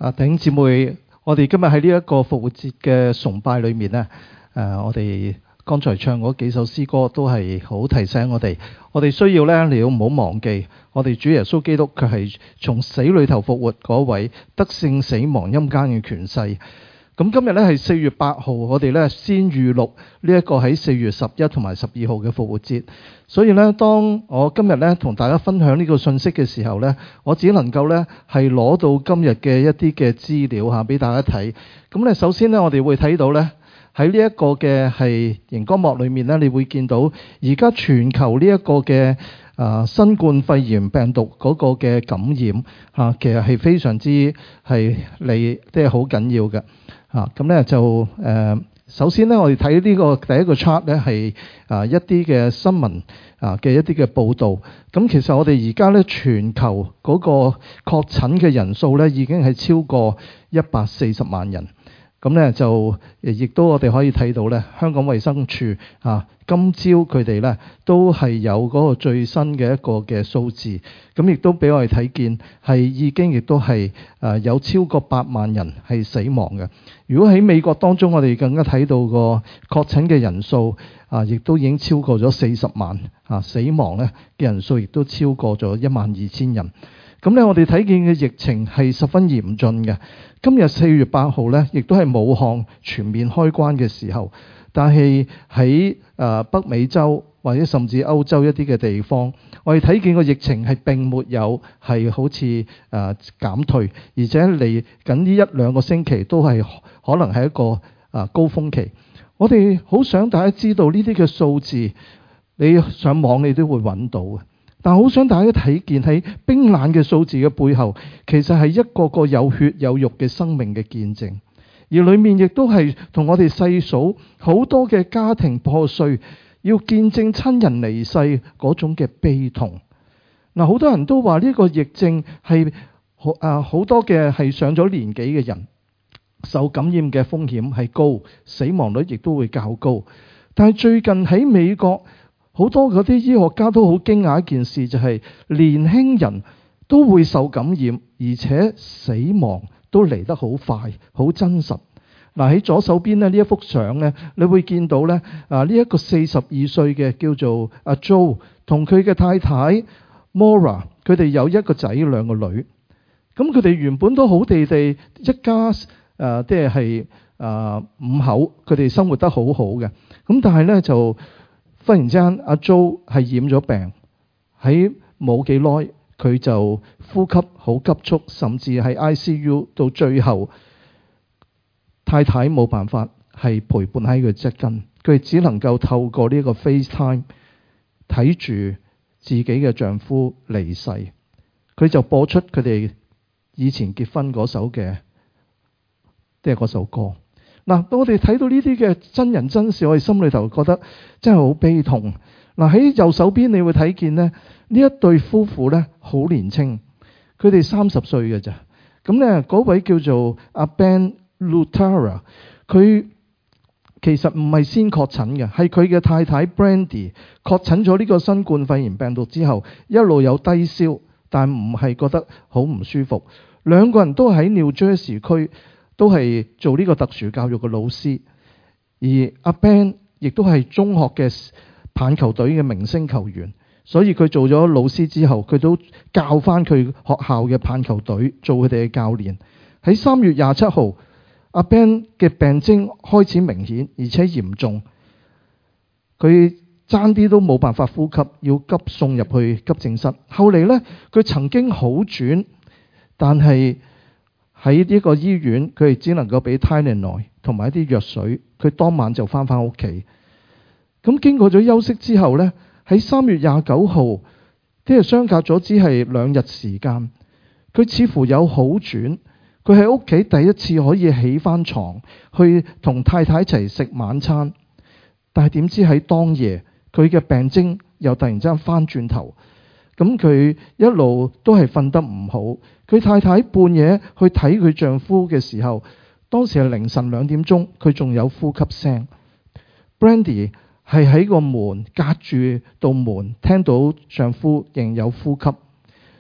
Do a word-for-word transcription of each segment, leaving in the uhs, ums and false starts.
啊，弟兄姊妹，我哋今日喺呢一個復活節嘅崇拜裏面呢，誒、啊，我哋剛才唱嗰幾首詩歌都係好提醒我哋，我哋需要呢，你要唔好忘記，我哋主耶穌基督佢係從死裏頭復活嗰位得勝死亡陰間嘅權勢。咁今日呢係四月八號，我哋呢先預錄呢一個喺四月十一同埋十二號嘅復活節。所以呢，當我今日呢同大家分享呢個信息嘅時候呢，我只能夠呢係攞到今日嘅一啲嘅資料嚇俾大家睇。咁呢，首先呢，我哋會睇到呢喺呢一個嘅係熒光幕裏面呢，你會見到而家全球呢一個嘅啊新冠肺炎病毒嗰個嘅感染嚇，其實係非常之係嚟即係好緊要嘅。啊，咁咧就誒、呃，首先咧，我哋睇呢個第一個 chart 咧係啊一啲嘅新聞啊嘅一啲嘅報導。咁其實我哋而家咧全球嗰個確診嘅人數咧已經係超過一百四十萬人。咁咧就亦都我哋可以睇到咧，香港衛生署啊，今朝佢哋咧都係有嗰個最新嘅一個嘅數字，咁亦都俾我哋睇見係已經亦都係誒有超過八萬人係死亡嘅。如果喺美國當中，我哋更加睇到個確診嘅人數啊，亦都已經超過咗四十萬啊，死亡咧嘅人數亦都超過咗一萬二千人。咁咧，我哋睇見嘅疫情係十分嚴峻嘅。今日四月八號咧，亦都係武漢全面開關嘅時候，但係喺誒北美洲或者甚至歐洲一啲嘅地方，我哋睇見個疫情係並沒有係好似誒、呃、減退，而且嚟緊呢一兩個星期都係可能係一個誒、呃、高峰期。我哋好想大家知道呢啲嘅數字，你上網你都會揾到嘅。但好想大家睇見喺冰冷嘅數字嘅背後，其實係一個個有血有肉嘅生命嘅見證，而裡面亦都係同我哋細數好多嘅家庭破碎，要見證親人離世嗰種嘅悲痛。嗱，好多人都話呢個疫症係好啊，好多嘅係上咗年紀嘅人受感染嘅風險係高，死亡率亦都會較高。但係最近喺美國，好多嗰啲醫學家都好驚訝一件事，就係年輕人都會受感染，而且死亡都嚟得好快，好真實。嗱，喺左手邊咧呢一幅相呢，你會見到呢啊呢一個四十二歲嘅叫做阿 Joe 同佢嘅太太 Maura， 佢哋有一個仔兩個女。咁佢哋原本都好地地一家誒，即係誒五口，佢哋生活得好好嘅。咁但係呢，就忽然之間，阿 Jo 係染咗病，喺冇幾耐佢就呼吸好急促，甚至喺 I C U， 到最後太太冇辦法係陪伴喺佢側近，佢只能夠透過呢個 FaceTime 睇住自己嘅丈夫離世，佢就播出佢哋以前結婚嗰首嘅，即係嗰首歌。嗱，我哋睇到呢啲嘅真人真事，我哋心裏頭覺得真係好悲痛。嗱，喺右手邊你會睇見咧，呢一對夫婦咧好年輕，佢哋三十歲嘅咋。咁咧嗰位叫做阿 Ben Lutara， 佢其實唔係先確診嘅，係佢嘅太太 Brandy 確診咗呢個新冠肺炎病毒之後，一路有低燒，但唔係覺得好唔舒服。兩個人都喺 New Jersey 區，都係做呢個特殊教育嘅老師，而阿 Ben 亦都係中學嘅棒球隊嘅明星球員，所以佢做咗老師之後，佢都教翻佢學校嘅棒球隊，做佢哋嘅教練。喺三月廿七號，阿 Ben 嘅病徵開始明顯而且嚴重，佢爭啲都冇辦法呼吸，要急送入去急症室。後嚟呢，佢曾經好轉，但係喺呢個醫院，佢哋只能夠俾 Tylenol 同埋一啲藥水。佢當晚就翻返屋企。咁經過咗休息之後呢，喺三月廿九號，即係相隔咗只係兩日時間，佢似乎有好轉。佢喺屋企第一次可以起翻床，去同太太一齊食晚餐。但係點知喺當夜，佢嘅病徵又突然之間翻轉頭。咁佢一路都係瞓得唔好。佢太太半夜去睇佢丈夫嘅時候，當時係凌晨兩點鐘，佢仲有呼吸聲。Brandy 係喺個門隔住道門聽到丈夫仍有呼吸，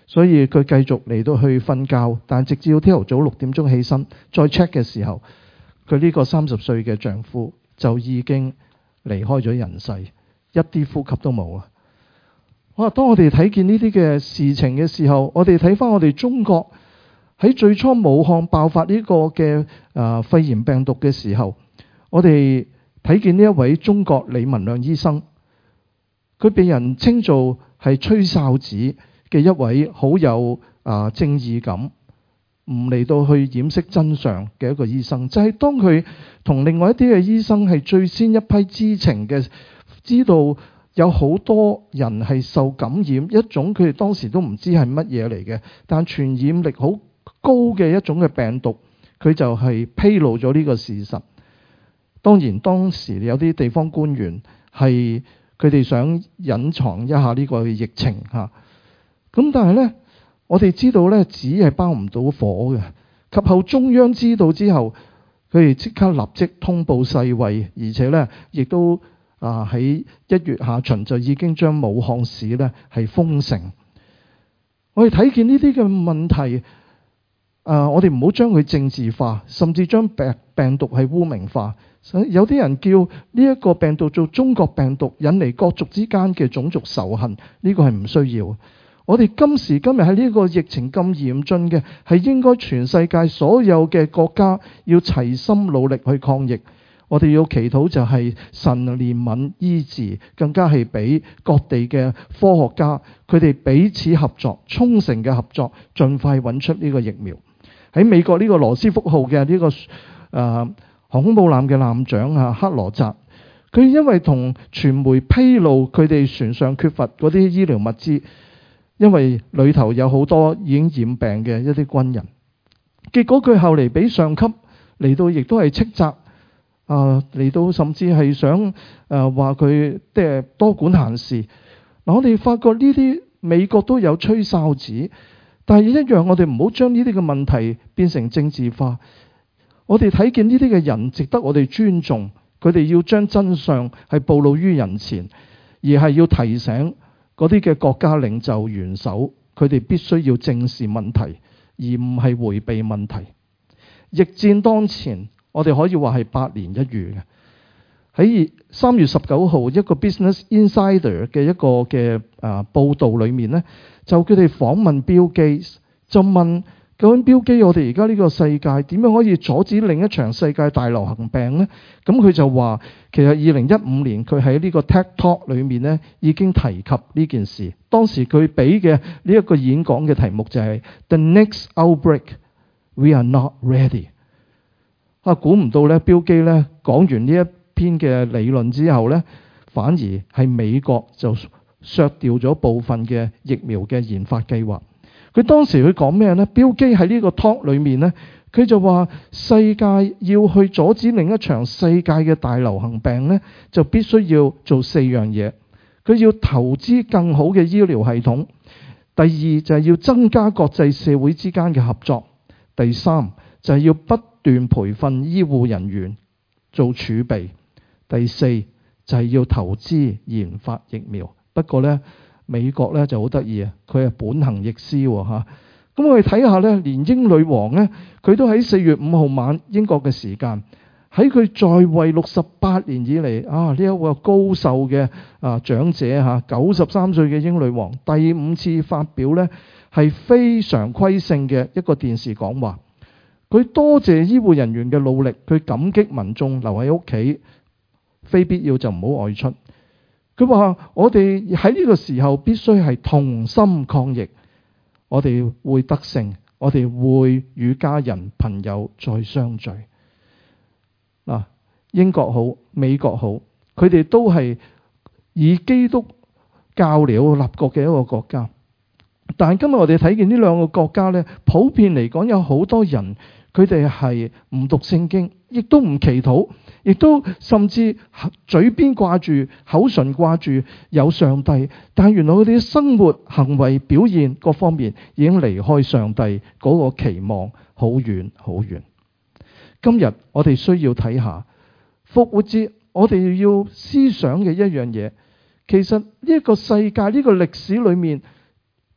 所以佢繼續嚟到去瞓覺，但直至到朝頭早六點鐘起身再 check 嘅時候，佢呢個三十歲嘅丈夫就已經離開咗人世，一啲呼吸都冇啊！哇！當我哋睇見呢啲嘅事情嘅時候，我哋睇翻我哋中國喺最初武漢爆發呢個嘅啊肺炎病毒嘅時候，我哋睇見呢一位中國李文亮醫生，佢被人稱做係吹哨子嘅一位好有啊正義感，唔嚟到去掩飾真相嘅一個醫生。就係當佢同另外一啲嘅醫生係最先一批知情嘅，知道有好多人係受感染一種佢哋當時都唔知係乜嘢嚟嘅，但傳染力好高嘅一種嘅病毒，佢就係披露咗呢個事實。當然當時有啲地方官員係佢哋想隱藏一下呢個疫情嚇，咁但係呢，我哋知道呢紙係包唔到火嘅。及後中央知道之後，佢哋即刻立即通報世衛，而且呢亦都啊喺一月下旬就已經將武漢市呢係封城。我哋睇見呢啲嘅問題，啊我哋唔好將佢政治化，甚至將病病毒係污名化。有啲人叫呢一個病毒做中國病毒，引嚟各族之間嘅種族仇恨，呢個係唔需要。我哋今時今日喺呢個疫情咁嚴峻嘅，係應該全世界所有嘅國家要齊心努力去抗疫。我哋要祈禱就係神憐憫醫治，更加係俾各地嘅科學家佢哋彼此合作，衷誠嘅合作，盡快揾出呢個疫苗。喺美國呢個羅斯福號嘅呢、這個誒。呃航空母艦嘅艦長啊，克羅澤，佢因為同傳媒披露佢哋船上缺乏嗰啲醫療物資，因為裏頭有好多已經染病嘅一啲軍人，結果佢後嚟俾上級嚟到，亦都係斥責啊，嚟到甚至係想誒話佢即係多管閒事。嗱，我哋發覺呢啲美國都有吹哨子，但係一樣，我哋唔好將呢啲嘅問題變成政治化。我哋睇見呢啲嘅人值得我哋尊重，佢哋要將真相係暴露於人前，而係要提醒嗰啲嘅國家領袖元首，佢哋必須要正視問題，而唔係迴避問題。疫戰當前，我哋可以話係百年一遇嘅。喺三月十九號一個 Business Insider 嘅一個嘅啊報導裏面呢，就佢哋訪問 Bill Gates，就問究竟標基，我哋而家呢個世界點樣可以阻止另一場世界大流行病呢？咁佢就話，其實二零一五年佢喺呢個 TED Talk 裏面呢已經提及呢件事。當時佢俾嘅呢一個演講嘅題目就係 The next outbreak, we are not ready。啊，估唔到呢，標基呢講完呢一篇嘅理論之後呢，反而係美國就削掉咗部分嘅疫苗嘅研發計劃。佢當時佢講咩呢？標基喺呢個 talk 裏面呢，佢就話世界要去阻止另一場世界嘅大流行病呢，就必須要做四樣嘢。佢要投資更好嘅醫療系統，第二就係要增加國際社會之間嘅合作，第三就係要不斷培訓醫護人員做儲備，第四就係要投資研發疫苗。不過呢，美國咧就好得意啊，佢係本行逆施喎嚇。咁我哋睇下咧，連英女王咧，佢都喺四月五號晚英國嘅時間，喺佢在位六十八年以嚟啊，呢一位高壽嘅啊長者嚇，九十三歲嘅英女王，第五次發表咧係非常規性嘅一個電視講話。佢多謝醫護人員嘅努力，佢感激民眾留喺屋企，非必要就唔好外出。佢話：我哋喺呢個時候必須係同心抗疫，我哋會得勝，我哋會與家人朋友再相聚。嗱，英國好，美國好，佢哋都係以基督教嚟立國嘅一個國家。但係今日我哋睇見呢兩個國家呢，普遍嚟講有好多人，佢哋係唔讀聖經，亦都唔祈禱。亦都甚至嘴邊掛住、口唇掛住有上帝，但原來佢哋嘅生活、行為、表現各方面已經離開上帝嗰個期望好遠好遠。今日我哋需要睇下復活節，我哋要思想嘅一樣嘢，其實呢一個世界、呢個歷史裏面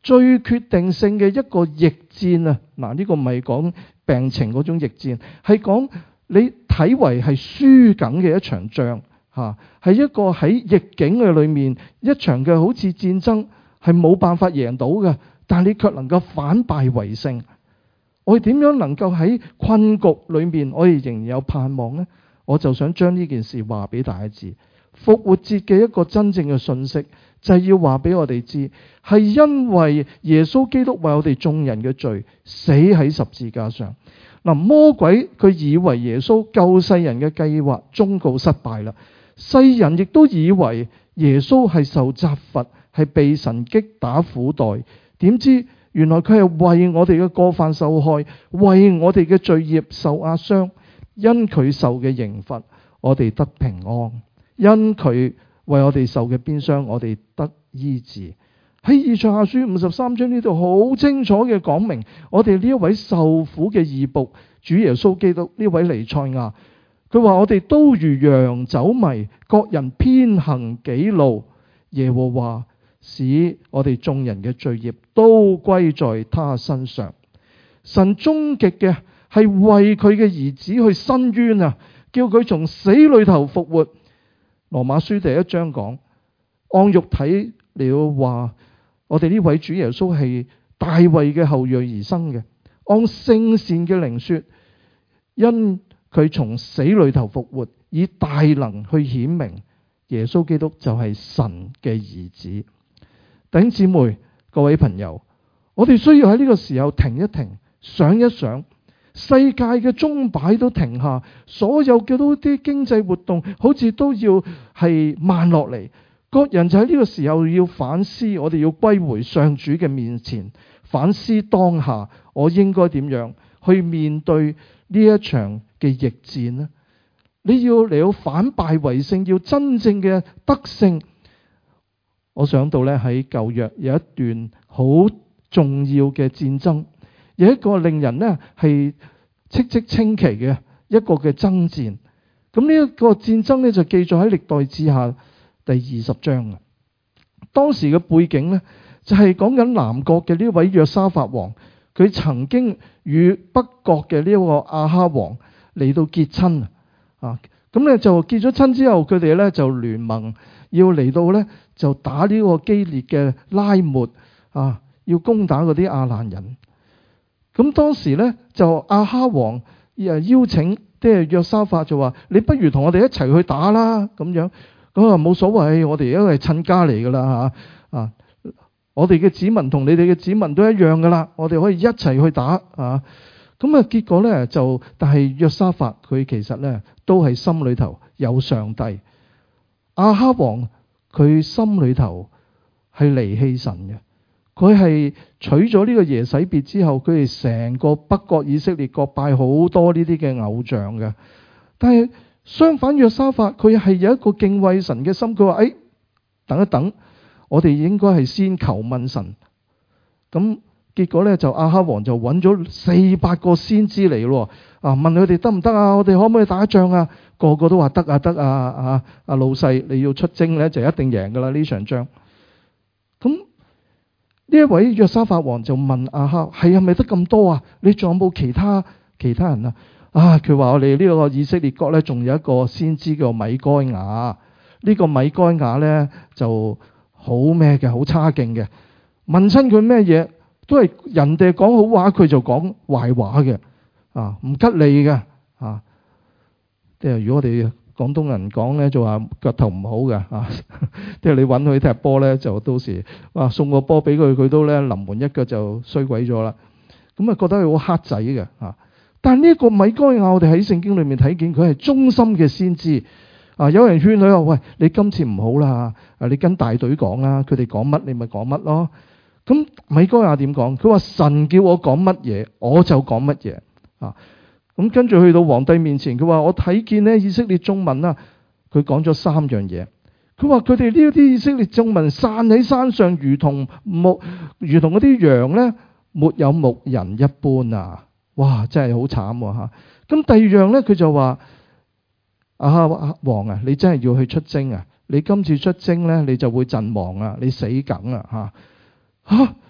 最決定性嘅一個逆戰啊！嗱，呢個唔係講病情嗰種逆戰，係講你睇為係輸緊嘅一場仗嚇，係一個喺逆境嘅裏面一場嘅好似戰爭，係冇辦法贏到嘅，但係你卻能夠反敗為勝。我哋點樣能夠喺困局裏面，我哋仍然有盼望呢？我就想將呢件事話俾大家知。復活節嘅一個真正嘅信息，就係要話俾我哋知，係因為耶穌基督為我哋眾人嘅罪死喺十字架上。嗱，魔鬼佢以為耶穌救世人嘅計劃終告失敗啦，世人亦都以為耶穌係受責罰，係被神擊打苦待。點知原來佢係為我哋嘅過犯受害，為我哋嘅罪孽受壓傷。因佢受嘅刑罰，我哋得平安；因佢為我哋受嘅鞭傷，我哋得醫治。喺以賽亞書五十三章呢度好清楚嘅講明，我哋呢一位受苦嘅義僕主耶穌基督，呢位彌賽亞，佢話我哋都如羊走迷，各人偏行己路，耶和華使我哋眾人嘅罪孽都歸在他身上。神終極嘅係為佢嘅兒子去伸冤啊，叫佢從死裏頭復活。羅馬書第一章講，按肉體了話，我哋呢位主耶穌係大衛嘅後裔而生嘅。按聖善嘅靈說，因佢從死裏頭復活，以大能去顯明耶穌基督就係神嘅兒子。弟兄姊妹，各位朋友，我哋需要喺呢個時候停一停，想一想。世界嘅鐘擺都停下，所有嘅都啲經濟活動好似都要係慢落嚟。各人就喺呢個時候要反思，我哋要歸回上主嘅面前，反思當下我應該點樣去面對呢一場嘅逆戰呢？你要嚟到反敗為勝，要真正嘅得勝。我想到咧，喺舊約有一段好重要嘅戰爭。有一個令人呢係戚戚稱奇嘅一個嘅爭戰，咁呢一個戰爭呢，就記載喺歷代志下第二十章啊。當時嘅背景呢，就係講緊南國嘅呢位約沙法王，佢曾經與北國嘅呢個亞哈王嚟到結親啊。咁咧就結咗親之後，佢哋呢就聯盟要嚟到呢，就打呢個基列嘅拉末啊，要攻打嗰啲亞蘭人。咁當時咧就亞哈王邀請，即係約沙法就話：你不如同我哋一齊去打啦咁樣。咁啊冇所謂，我哋因為親家嚟噶啦嚇啊！我哋嘅子民同你哋嘅子民都一樣噶啦，我哋可以一齊去打啊！咁啊結果咧就，但係約沙法佢其實咧都係心裏頭有上帝。亞哈王佢心裏頭係離棄神嘅。佢係娶咗呢個耶洗別之後，佢哋成個北國以色列國拜好多呢啲嘅偶像嘅。但係相反，約沙法佢係有一個敬畏神嘅心。佢話：誒，等一等，我哋應該係先求問神。咁結果呢，就亞哈王就揾咗四百個先知嚟咯。啊，問佢哋得唔得啊？我哋可唔可以打仗啊？個個都話得啊，得啊，啊啊老細你要出征呢，就一定贏噶啦呢場仗。咁呢一位約沙法王就問亞哈：係係咪得咁多啊？你仲有冇其他其他人啊？啊，佢話我哋呢個以色列國呢，仲有一個先知叫米該亞。呢、這個米該亞呢，就好咩嘅，好差勁嘅。問親佢咩嘢，都係人哋講好話，佢就講壞話嘅。啊，唔吉利嘅。啊，即係如果我哋廣東人講咧，就話腳頭唔好嘅啊！即係你揾佢踢波咧，就到時哇送個波俾佢，佢都咧臨門一腳就衰鬼咗啦。咁啊覺得佢好黑仔嘅啊！但係呢一個米該亞，我哋喺聖經裏面睇見佢係忠心嘅先知啊！有人勸佢話：喂，你今次唔好啦，啊你跟大隊講啦，佢哋講乜你咪講乜咯。咁米該亞點講？佢話神叫我講乜嘢，我就講乜嘢啊！咁跟住去到皇帝面前，佢話我睇見咧以色列眾民啊，佢講咗三樣嘢。佢話佢哋呢啲以色列眾民散喺山上，如同牧，如同嗰啲羊咧，沒有牧人一般啊！哇，真係好慘吓。咁第二樣咧，佢就話亞哈王啊，你真係要去出征啊！你今次出征咧，你就會陣亡啊，你死梗啊吓吓！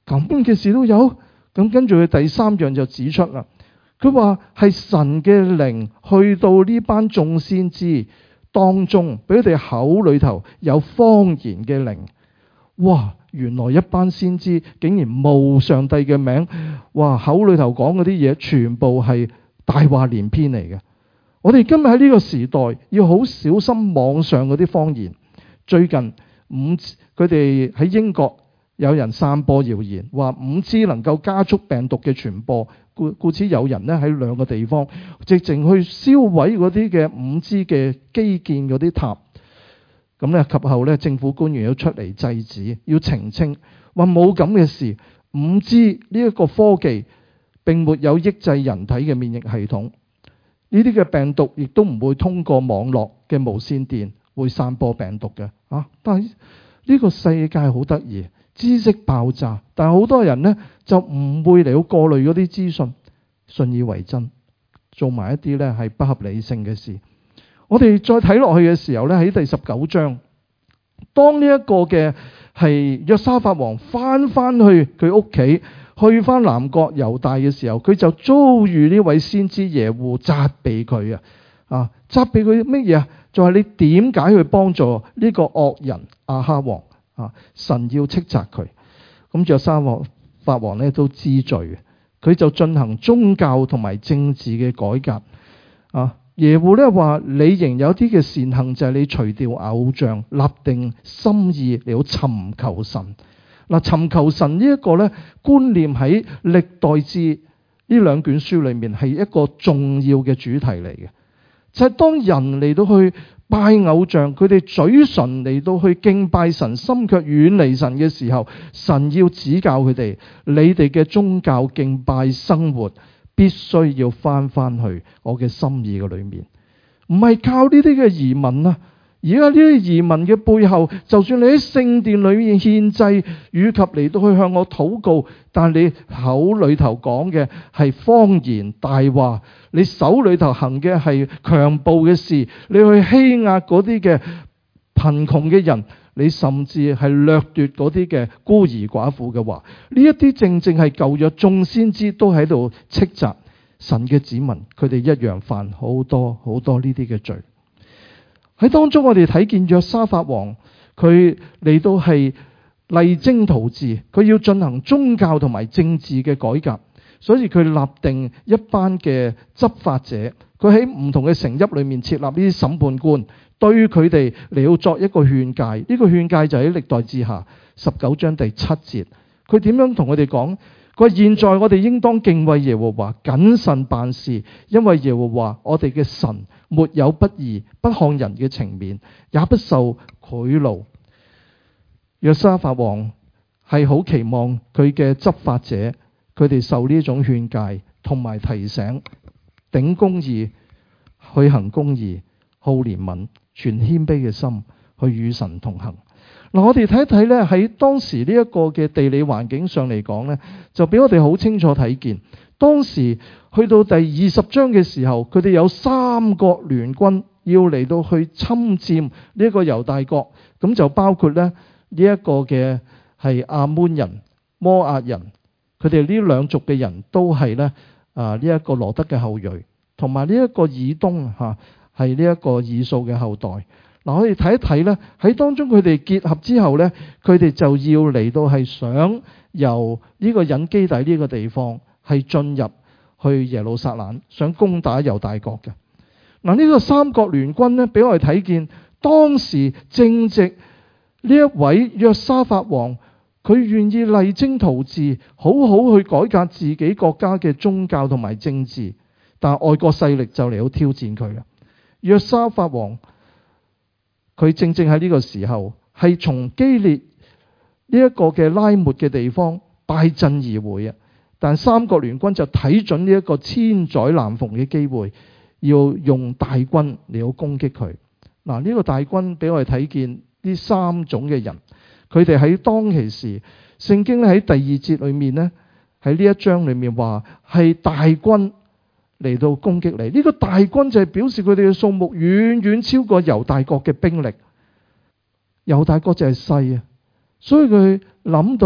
咁嘅事都有。咁跟住佢第三樣就指出啦，佢話係神嘅靈去到呢班眾先知當中，俾佢哋口裏頭有方言嘅靈。哇！原來一班先知竟然冒上帝嘅名，哇！口裏頭講嗰啲嘢全部係大話連篇嚟嘅。我哋今日喺呢個時代要好小心網上嗰啲謊言。最近五佢哋喺英國有人散播謠言，話五 G 能夠加速病毒嘅傳播，故故此有人咧喺兩個地方直情去燒毀嗰啲嘅五 G 嘅基建嗰啲塔。咁咧及後咧政府官員要出嚟制止，要澄清，話冇咁嘅事。五 G 呢一個科技並沒有抑制人體嘅免疫系統，呢啲嘅病毒亦都唔會通過網絡嘅無線電會散播病毒嘅。啊！但係呢個世界好得意，知識爆炸，但係好多人呢就唔會嚟到過濾嗰啲資訊，信以為真，做埋一啲呢係不合理性嘅事。我哋再睇落去嘅時候呢，喺第十九章，當呢一個嘅係約沙法王翻翻去佢屋企，去翻南國猶大嘅時候，佢就遭遇呢位先知耶戶責備佢啊！啊，責備佢乜嘢啊？就係、是、你點解去幫助呢個惡人亞哈王啊？神要斥責佢。咁約沙法王呢都知罪，佢就進行宗教同埋政治嘅改革啊。耶戶咧話：你仍有啲嘅善行，就係你除掉偶像，立定心意嚟到尋求神。嗱，尋求神呢一個咧觀念喺歷代志呢兩卷書裏面係一個重要嘅主題嚟嘅，就係、是、當人嚟到去拜偶像，佢哋嘴唇嚟到去敬拜神，心卻遠離神嘅時候，神要指教佢哋：你哋嘅宗教敬拜生活必須要翻翻去我嘅心意嘅裏面，唔係靠呢啲嘅儀文啊！而家呢啲儀文嘅背後，就算你喺聖殿裏面獻祭，以及嚟到去向我禱告，但你口裏頭講嘅係謊言大話，你手裏頭行嘅係強暴嘅事，你去欺壓嗰啲嘅貧窮嘅人，你甚至係掠奪嗰啲嘅孤兒寡婦嘅話，呢一啲正正係舊約眾先知都喺度斥責神嘅子民，佢哋一樣犯好多好多呢啲嘅罪。喺當中我哋睇見約沙法王，佢嚟到係勵精圖治，佢要進行宗教同埋政治嘅改革，所以佢立定一班嘅執法者，佢喺唔同嘅城邑裏面設立呢啲審判官，對佢哋嚟到作一個勸誡。呢個勸誡就喺歷代志下十九章第七節，佢點樣同佢哋講？佢話：現在我哋應當敬畏耶和華，謹慎辦事，因為耶和華我哋嘅神沒有不義，不看人嘅情面，也不受賄賂。約沙法王係好期望佢嘅執法者，佢哋受呢種勸誡同埋提醒，秉公義，去行公義，好憐憫，存謙卑嘅心，去與神同行。嗱，我哋睇一睇咧，喺當時呢一個嘅地理環境上嚟講咧，就俾我哋好清楚睇見，當時去到第二十章嘅時候，佢哋有三國聯軍要嚟到去侵佔呢一個猶大國，咁就包括咧呢一個嘅係亞捫人、摩押人，佢哋呢兩族嘅人都係咧啊呢一個羅德嘅後裔，同埋呢一個以東嚇係呢一個以掃嘅後代。嗱，我哋睇一睇咧，喺當中佢哋結合之後咧，佢哋就要嚟到係想由呢個隱基底呢個地方係進入去耶路撒冷，想攻打猶大國嘅。嗱，呢個三國聯軍咧，俾我哋睇見當時正值呢一位約沙法王，佢願意勵精圖治，好好去改革自己國家嘅宗教同埋政治，但係外國勢力就嚟到挑戰佢啦。約沙法王，佢正正喺呢個時候係從基列呢一個嘅拉末嘅地方敗陣而回啊！但三國聯軍就睇準呢一個千載難逢嘅機會，要用大軍嚟到攻擊佢。嗱，呢個大軍俾我哋睇見呢三種嘅人，佢哋喺當其時，聖經咧喺第二節裏面呢，喺呢一章裏面話係大軍嚟到攻擊你。呢個大軍就係表示佢哋嘅數目遠遠超過猶大國嘅兵力。猶大國就係細啊，所以佢諗到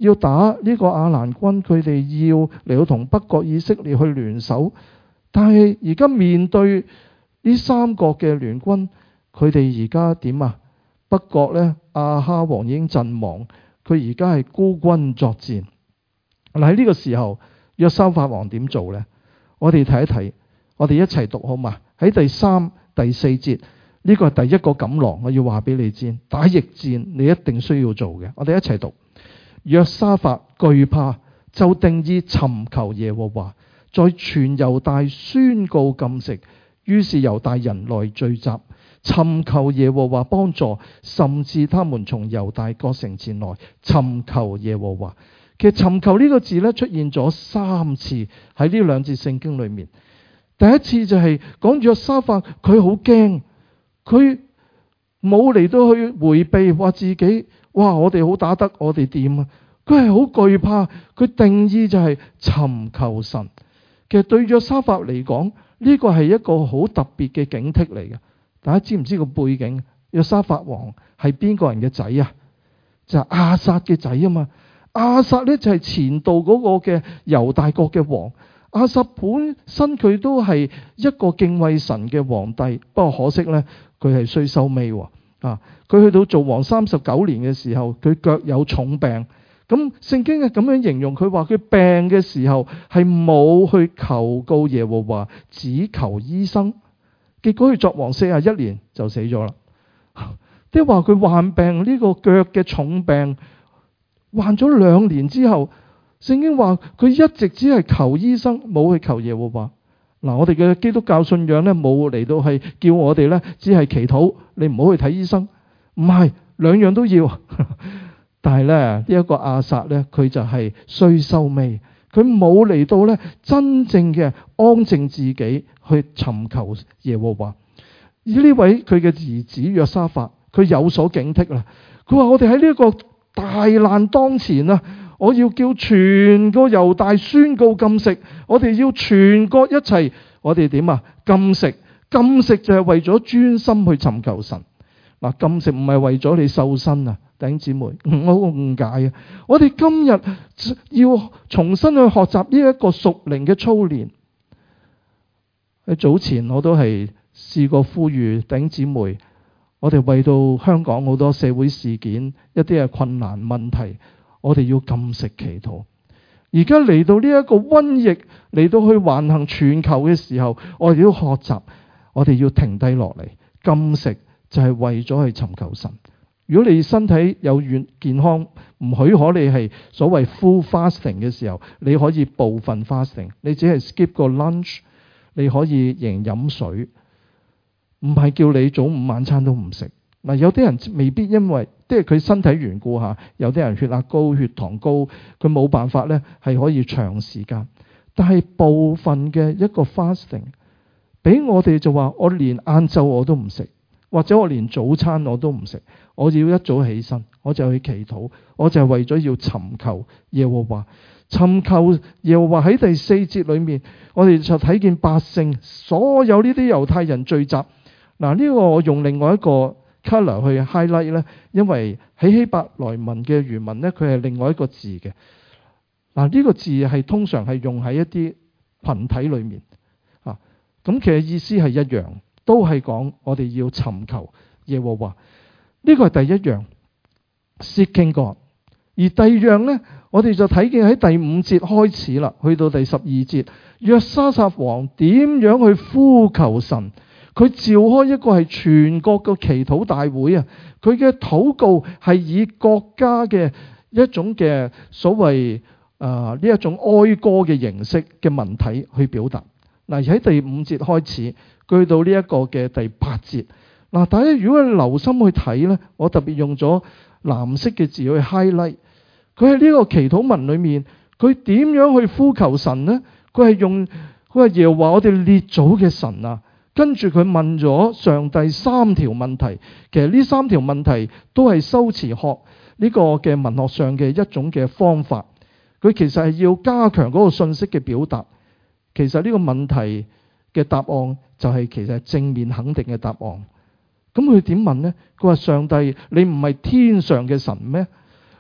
要打呢個亞蘭軍，佢哋要嚟到同北國以色列去聯手。但係而家面對呢三國嘅聯軍，佢哋而家點啊？北國呢，亞哈王已經陣亡，佢而家係孤軍作戰。嗱，喺呢個時候，約沙法王點做呢？我哋睇一睇，我哋一齊讀好嘛？喺第三、第四節，呢個係第一個錦囊，我要話俾你知，打逆戰你一定需要做嘅。我哋一齊讀。約沙法懼怕，就定意尋求耶和華，在全猶大宣告禁食。於是猶大人來聚集，尋求耶和華幫助，甚至他們從猶大各城前來尋求耶和華。其實尋求呢個字咧出現咗三次喺呢兩節聖經裏面。第一次就係講約沙法，佢好驚，佢冇嚟到去回避，話自己哇我哋好打得，我哋掂啊！佢係好懼怕，佢定義就係尋求神。其實對約沙法嚟講，呢個係一個好特別嘅警惕嚟嘅。大家知唔知個背景？約沙法王係邊個人嘅仔啊？就係亞撒嘅仔啊嘛。亞撒呢就係前度嗰個嘅猶大國嘅王。亞撒本身佢都係一個敬畏神嘅皇帝，不過可惜呢，佢係衰收尾喎。啊，佢去到做王三十九年嘅時候，佢腳有重病。咁聖經係咁樣形容佢，話佢病嘅時候係冇去求告耶和華，只求醫生。結果佢作王四十一年就死咗啦。即係話佢患病呢個腳嘅重病，患咗兩年之後，聖經話佢一直只係求醫生，冇去求耶和華。嗱，我哋嘅基督教信仰呢，冇嚟到係叫我哋呢，只係祈禱，你唔好去睇醫生。唔係，兩樣都要。但係咧，呢一個亞撒呢，佢就係衰收尾，佢冇嚟到呢真正嘅安靜自己去尋求耶和華。而呢位佢嘅兒子約沙法，佢有所警惕啦。佢話：我哋喺呢一個大難當前啊，我要叫全個猶大宣告禁食，我哋要全國一齊，我哋點啊？禁食，禁食就係為咗專心去尋求神。嗱，禁食唔係為咗你瘦身啊！弟兄姊妹，唔好誤解啊！我哋今日要重新去學習呢一個屬靈嘅操練。喺早前我都係試過呼籲弟兄姊妹，我哋為到香港好多社會事件一啲嘅困難問題，我哋要禁食祈禱。而家嚟到呢一個瘟疫嚟到去橫行全球嘅時候，我哋要學習，我哋要停低落嚟禁食，就係為咗去尋求神。如果你身體有軟健康，唔許可你係所謂 full fasting 嘅時候，你可以部分 fasting， 你只係 skip 個 lunch， 你可以仍飲水，唔係叫你早午晚餐都唔食。嗱，有啲人未必因為即係佢身體緣故嚇，有啲人血壓高、血糖高，佢冇辦法呢係可以長時間。但係部分嘅一個 fasting， 俾我哋就話我連晏晝我都唔食。或者我連早餐我都唔食，我要一早起身，我就去祈禱，我就係為咗要尋求耶和華。尋求耶和華喺第四節裏面，我哋就睇見百姓所有呢啲猶太人聚集。嗱，呢個我用另外一個 color 去 highlight 咧，因為喺希伯來文嘅原文咧，佢係另外一個字嘅。嗱，呢個字係通常係用喺一啲群體裏面啊，咁其實意思係一樣。都係講我哋要尋求耶和華，呢個係第一樣 seeking God。而第二樣呢，我哋就睇見喺第五節開始啦，去到第十二節，約沙法王點樣去呼求神？佢召開一個係全國嘅祈禱大會啊！佢嘅禱告係以國家嘅一種嘅所謂啊呢一種哀歌嘅形式嘅文體去表達。嗱，喺第五節開始。去到呢一個嘅第八節，嗱，大家如果你留心去睇呢，我特別用咗藍色嘅字去 highlight。佢喺呢個祈禱文裏面，佢點樣去呼求神呢？佢係用佢話耶和華我哋列祖嘅神啊，跟住佢問咗上帝三條問題。其實呢三條問題都係修辭學呢個嘅文學上嘅一種嘅方法。佢其實係要加強嗰個信息嘅表達。其實呢個問題嘅答案就係其實係正面肯定嘅答案。咁佢點問呢？佢話上帝，你唔係天上嘅神咩？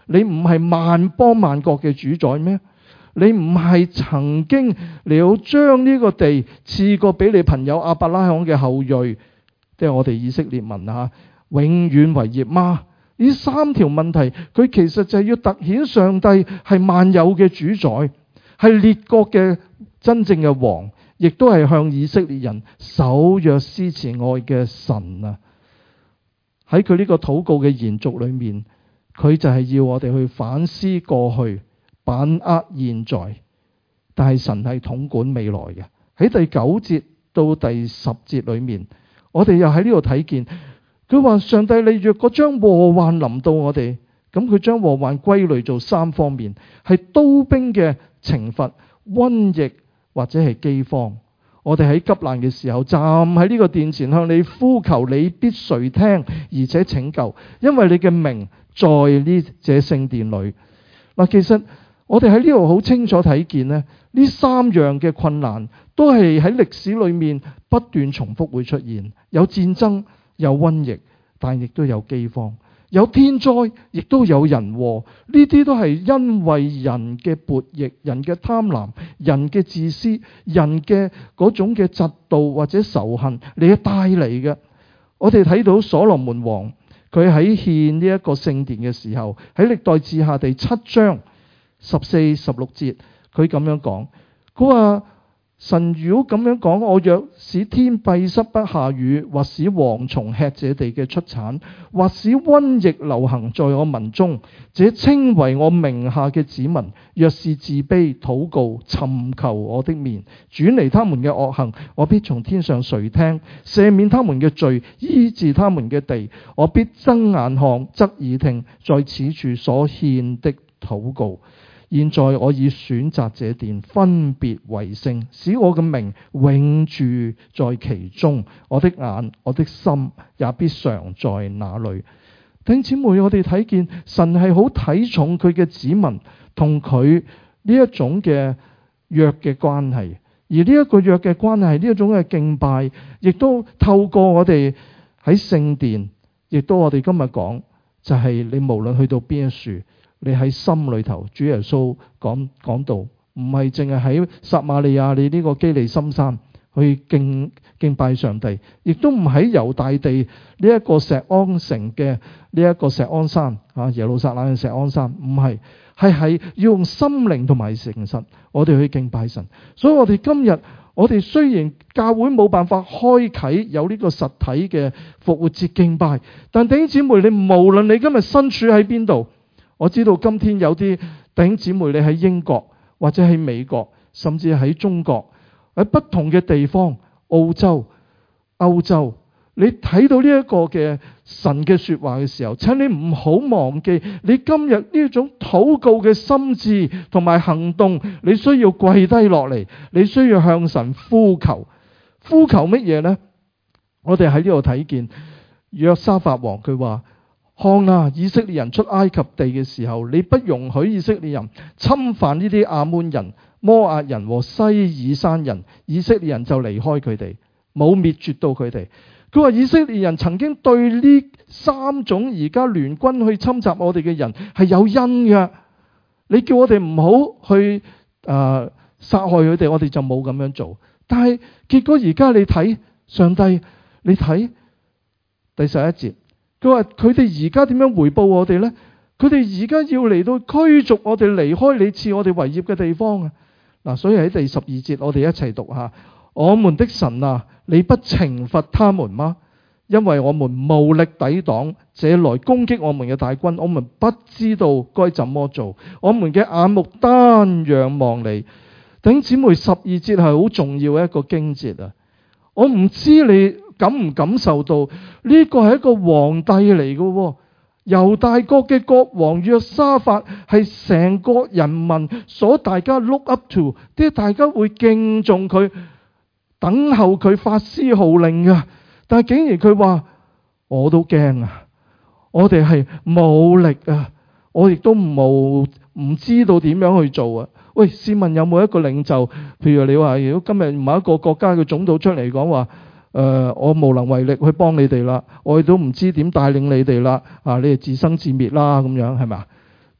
你唔係萬邦萬國嘅主宰咩？你唔係曾經你要將呢個地賜過俾你朋友亞伯拉罕嘅後裔，即係我哋以色列民啊，永遠為業嗎？呢三條問題，佢其實就係要凸顯上帝係萬有嘅主宰，係列國嘅真正嘅王，亦都係向以色列人守約施慈愛嘅神啊！喺佢呢個禱告嘅延續裏面，佢就係要我哋去反思過去，把握現在，但係神係統管未來嘅。喺第九節到第十節裏面，我哋又喺呢度睇見，佢話上帝你若果將禍患臨到我哋，咁佢將禍患歸類做三方面，係刀兵嘅懲罰、瘟疫或者係饑荒。我哋喺急難嘅時候，站喺呢個殿前向你呼求，你必垂聽而且拯救，因為你嘅名在呢這聖殿裏。嗱，其實我哋喺呢度好清楚睇見咧，呢三樣嘅困難都係喺歷史裏面不斷重複會出現，有戰爭，有瘟疫，但亦都有饑荒，有天災，亦都有人禍。呢啲都係因為人嘅悖逆、人嘅貪婪、人嘅自私、人嘅嗰種嘅嫉妒或者仇恨嚟帶嚟嘅。我哋睇到所羅門王佢喺獻呢一個聖殿嘅時候，喺歷代志下第七章十四、十六節，佢咁樣講，佢話神如果咁樣講，我若使天閉塞不下雨，或使蝗蟲吃這地嘅出產，或使瘟疫流行在我民中，這稱為我名下嘅子民，若是自卑禱告，尋求我的面，轉離他們嘅惡行，我必從天上垂聽，赦免他們嘅罪，醫治他們嘅地，我必睜眼看，側耳聽，在此處所獻的禱告。現在我已選擇這殿，分別為聖，使我嘅名永住在其中。我的眼、我的心也必常在那裏。弟兄姊妹，我哋睇見神係好睇重佢嘅子民同佢呢一種嘅約嘅關係，而呢一個約嘅關係，呢一種嘅敬拜，亦都透過我哋喺聖殿，亦都我哋今日講，就係、是、你無論去到邊一處，你喺心裏頭，主耶穌講講道，唔係淨係喺撒瑪利亞你呢個基利心山去敬敬拜上帝，亦都唔喺猶大地呢一個錫安城嘅呢一個錫安山啊，耶路撒冷嘅錫安山，唔係，係係要用心靈同埋誠實，我哋去敬拜神。所以我哋今日，我哋雖然教會冇辦法開啟有呢個實體嘅復活節敬拜，但弟兄姊妹，你無論你今日身處喺邊度，我知道今天有啲弟兄姊妹你喺英國或者喺美國，甚至喺中國，喺不同嘅地方，澳洲、歐洲，你睇到呢一個嘅神嘅說話嘅時候，請你唔好忘記你今日呢種禱告嘅心志同埋行動，你需要跪低落嚟，你需要向神呼求。呼求乜嘢呢？我哋喺呢度睇見約沙法王佢話，看啊，以色列人出埃及地嘅時候，你不容許以色列人侵犯呢啲亞捫人、摩押人和西爾山人，以色列人就離開佢哋，冇滅絕到佢哋。佢話以色列人曾經對呢三種而家聯軍去侵襲我哋嘅人係有恩嘅，你叫我哋唔好去誒、呃、殺害佢哋，我哋就冇咁樣做。但係結果而家你睇上帝，你睇第十一節。佢話佢哋而家點樣回報我哋呢？佢哋而家要嚟到驅逐我哋離開你賜我哋為業嘅地方啊！嗱，所以喺第十二節我哋一齊讀下：我們的神啊，你不懲罰他們嗎？因為我們無力抵擋這來攻擊我們嘅大軍，我們不知道該怎麼做，我們嘅眼目單仰望你。弟兄姊妹，十二節係好重要嘅一個經節啊！我唔知你感唔感受到呢個係一個皇帝嚟嘅，猶大國嘅國王約沙法係成個人民所大家 look up to， 即係大家會敬重佢，等候佢發施號令嘅。但係竟然佢話我都驚啊，我哋係冇力啊，我亦都冇唔知道點樣去做啊。喂，試問有冇一個領袖，譬如你話如果今日某一個國家嘅總統出嚟講話，誒、呃，我無能為力去幫你哋啦，我亦都唔知點帶領你哋啦，啊，你哋自生自滅啦，咁樣係咪？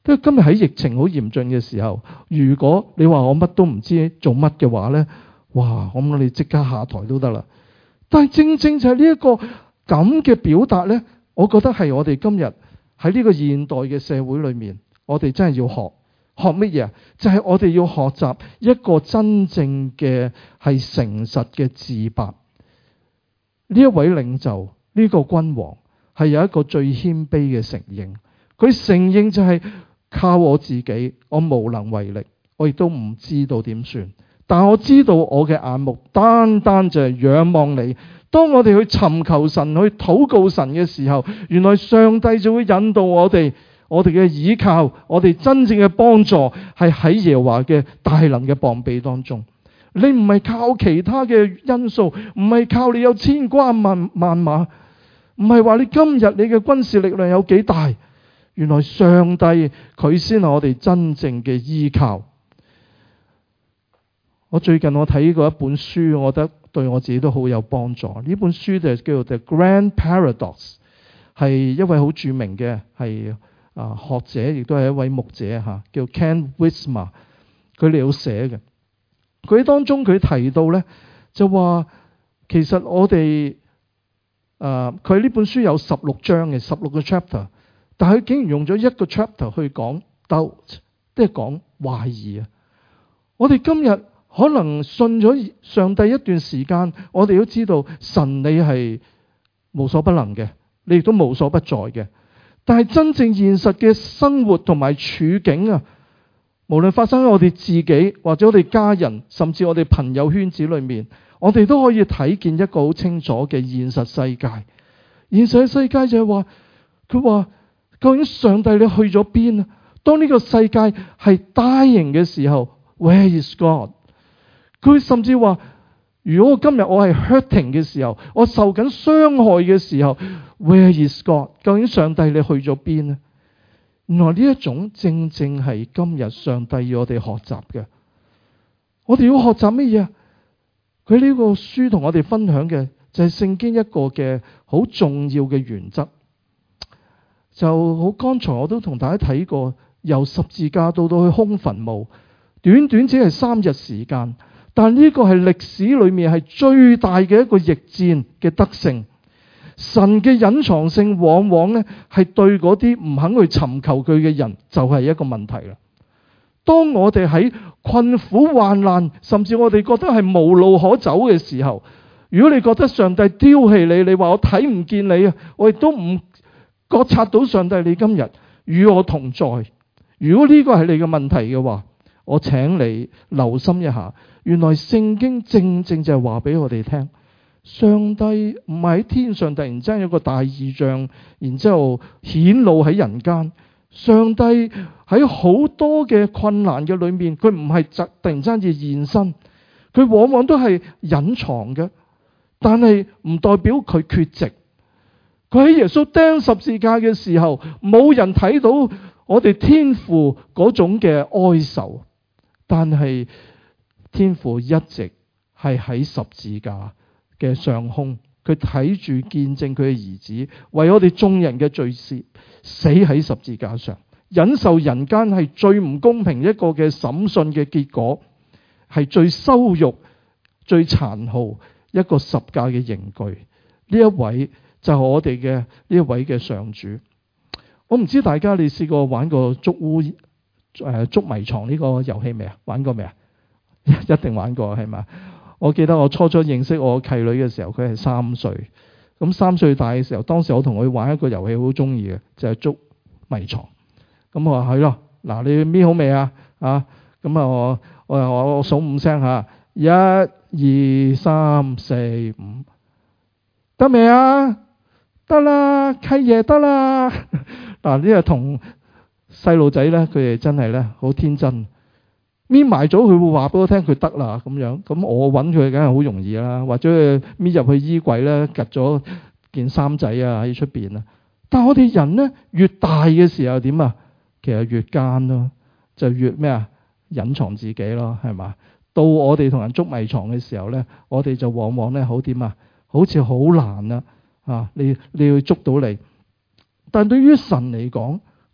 因為今日喺疫情好嚴峻嘅時候，如果你話我乜都唔知做乜嘅話呢，哇！咁我哋即刻下台都得啦。但係正正就係呢一個咁嘅表達呢，我覺得係我哋今日喺呢個現代嘅社會裏面，我哋真係要學學乜嘢啊？就係我哋要學習一個真正嘅係誠實嘅自白。呢一位領袖，呢個君王係有一個最謙卑嘅承認，佢承認就係靠我自己，我無能為力，我亦都唔知道點算。但我知道我嘅眼目單單就係仰望你。當我哋去尋求神、去禱告神嘅時候，原來上帝就會引導我哋，我哋嘅倚靠，我哋真正嘅幫助係喺耶和華嘅大能嘅膀臂當中。你唔係靠其他嘅因素，唔係靠你有千軍萬萬馬，唔係話你今日你嘅軍事力量有幾大。原來上帝佢先係我哋真正嘅依靠。我最近我睇過一本書，我覺得對我自己都好有幫助。呢本書就叫做 The Grand Paradox， 係一位好著名嘅係啊學者，亦都係一位牧者吓，叫 Ken Wisma， 佢哋有寫嘅。佢喺當中佢提到呢，就話其實我哋誒佢呢本書有十六章嘅十六個 chapter， 但係佢竟然用咗一個 chapter 去講 doubt， 即係講懷疑啊！我哋今日可能信咗上帝一段時間，我哋都知道神你係無所不能嘅，你亦都無所不在嘅。但係真正現實嘅生活同埋處境啊，無論發生喺我哋自己或者我哋家人，甚至我哋朋友圈子裏面，我哋都可以睇見一個好清楚嘅現實世界。現實嘅世界就係話，佢話究竟上帝你去咗邊啊？當呢個世界係 dying 嘅時候 ，Where is God？佢甚至話，如果今日我係 hurting 嘅時候，我受緊傷害嘅時候 ，Where is God？ 究竟上帝你去咗邊呢？原來呢一種正正係今日上帝要我哋學習嘅。我哋要學習乜嘢啊？佢呢個書同我哋分享嘅就係聖經一個嘅好重要嘅原則。就好，剛才我都同大家睇過，由十字架到到去空墳墓，短短只係三日時間。但呢個係歷史裏面係最大嘅一個逆戰嘅得勝。神嘅隱藏性往往呢係對嗰啲唔肯去尋求佢嘅人就係一個問題啦。當我哋喺困苦患難，甚至我哋覺得係無路可走嘅時候，如果你覺得上帝丟棄你，你話我睇唔見你啊，我亦都唔覺察到上帝你今日與我同在。如果呢個係你嘅問題嘅話，我請你留心一下。原來聖經正正就係話俾我哋聽，上帝唔係喺天上突然之間有個大異象，然之後顯露喺人間。上帝喺好多嘅困難嘅裏面，佢唔係突然之間要現身，佢往往都係隱藏嘅，但係唔代表佢缺席。佢喺耶穌釘十字架嘅時候，冇人睇到我哋天父嗰種嘅哀愁，但係天父一直係喺十字架嘅上空，佢睇住見證佢嘅兒子為我哋眾人嘅罪孽死喺十字架上，忍受人間係最唔公平一個嘅審訊嘅結果，係最羞辱、最殘酷一個十架嘅刑具。呢一位就係我哋嘅呢一位嘅上主。我唔知大家你試過玩過捉烏誒捉迷藏呢個遊戲未啊？玩過未啊？一定玩過係嘛？我記得我初初認識我契女嘅時候，佢係三歲。咁三歲大嘅時候，當時我同佢玩一個遊戲好中意嘅，就係、是、捉迷藏。咁我話係咯，嗱你搣好未啊？啊，咁啊我我我我數五聲吓，一、二、三、四、五，得未啊？得啦，契爺得啦。嗱呢個同細路仔咧，佢哋真係咧好天真。搣埋咗，佢會話俾我聽佢得啦咁樣，咁我揾佢梗係好容易啦，或者佢搣入去衣櫃咧，夾咗件衫仔啊喺出邊啊。但係我哋人咧越大嘅時候點啊？其實越奸咯，就越咩啊？隱藏自己咯，係嘛？到我哋同人捉迷藏嘅時候咧，我哋就往往咧好點啊？好似好難啊！啊，你你要捉到你，但對於神嚟講，